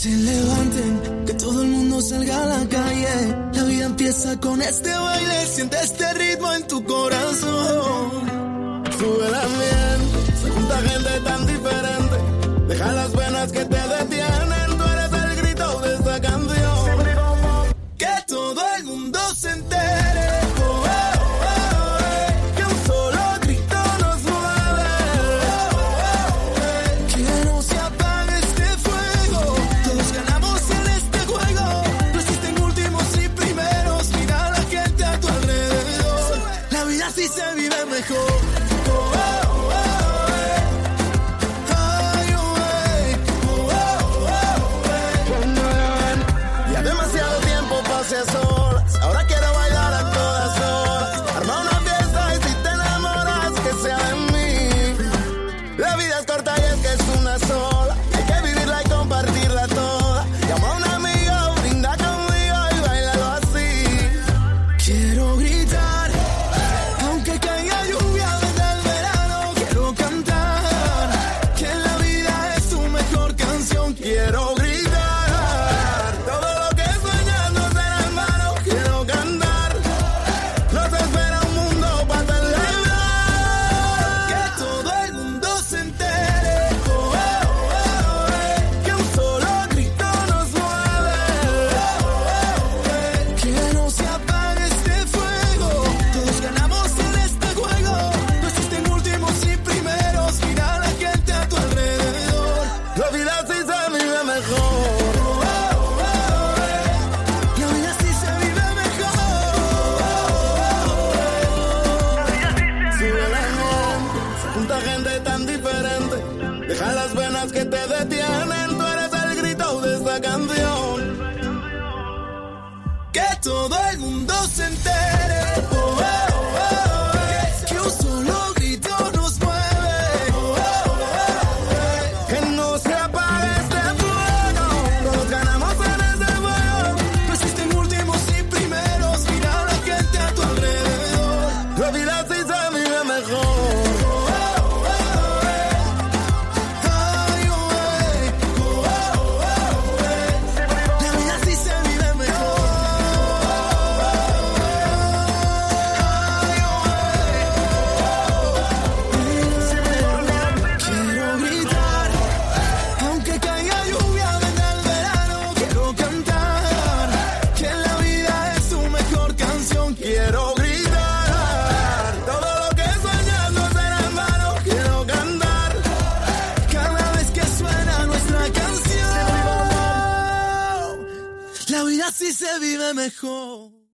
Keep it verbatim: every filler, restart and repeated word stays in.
se levanten, que todo el mundo salga a la calle. La vida empieza con este baile, siente este ritmo en tu corazón. Sube el ambiente, se junta gente tan diferente. Deja las penas que te detienen, tú eres el grito de esta canción. Que todo el mundo se entere. Oh, oh, oh, oh, que un solo grito nos mueve. Oh, oh, oh, que no se apague este fuego. Todos ganamos en este juego. No existen últimos y primeros. Mira a la gente a tu alrededor. La vida así se vive mejor. Solas. Ahora quiero bailar a todas horas. Arma una fiesta y si te enamoras, que sea de mí. La vida es corta y es que es una sola. Hay que vivirla y compartirla toda. Llama a un amigo, brinda conmigo y bailalo así. Quiero gritar, aunque caiga lluvia desde el verano. Quiero cantar, que la vida es tu mejor canción. Quiero gritar. Deja las venas que te detienen, tú eres el grito de esta canción. Que todo el mundo se entere. Oh, oh, oh, oh, que un solo grito nos mueve. Oh, oh, oh, oh, que no se apague este fuego. Todos ganamos en ese juego. No existen últimos y primeros. Mira a la gente a tu alrededor. La vida sí se vive mejor. Quiero gritar, todo lo que soñando será en vano. Quiero cantar, cada vez que suena nuestra canción. La vida así se vive mejor.